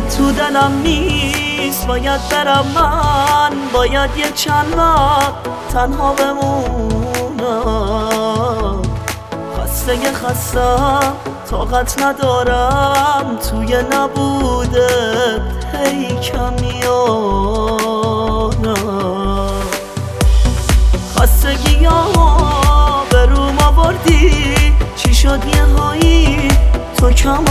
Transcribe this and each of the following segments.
تو دلم نیست، باید برم من، باید یه چند وقت تنها بمونم. خستم، طاقت ندارم توی نبوده هی کمیانم. خستگی ها به روم آوردی، چی شد یه هایی تو کم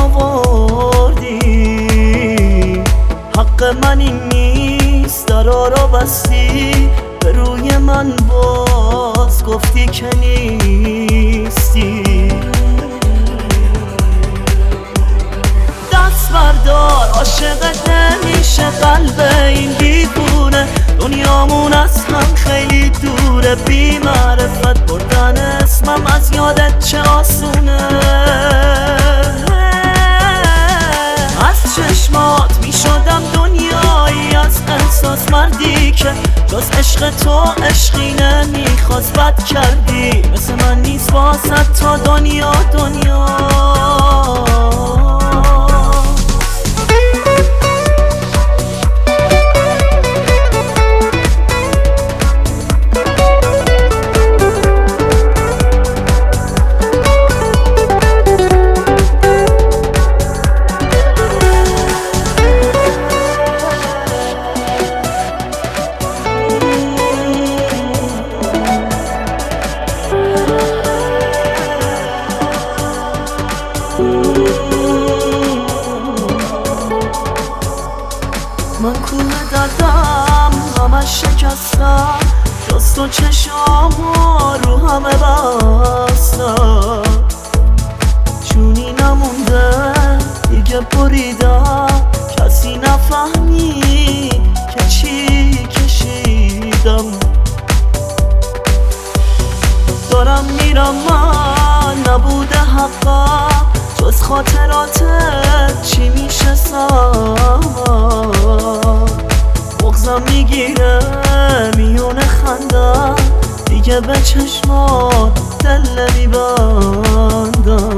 آوردی. حق من این نیست، درا رو بستی به روی من، باز گفتی که نیستی. دست بردار، عاشقت نمیشه قلب این دیوونه. دنیامون از هم خیلی دوره، بی معرفت بردن اسمم از یادت چه آسونه. از چشمات میشدم دنیایی از احساس، مردی که جز عشق تو عشقی نمیخواست. بد کردی، مثل من نیست واسه تا دنیا. من کوه دردم همش شکستم، جز تو چشامو رو همه بستم. جونی نمونده دیگه بریدم، کسی نفهمی که چی کشیدم. دارم میرم من، نبوده حقم جز خاطراتت چی میشه سامم. بغضم میگیره میونه خندم، دیگه به چشمات دل نمیبندم.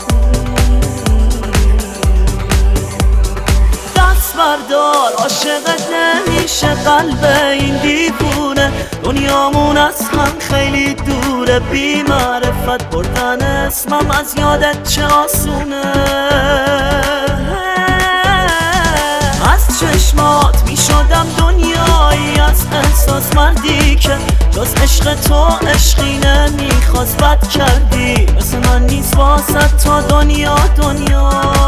دست بردار، عاشقت نمیشه قلب این دیوونه. دنیامون از هم خیلی دوره، بی معرفت بردن اسمم از یادت چه آسونه. از چشمات میشدم دنیایی از احساس، مردی که جز عشق تو عشقی نمیخواست. بد کردی، مثل من نیست واسه تا دنیا.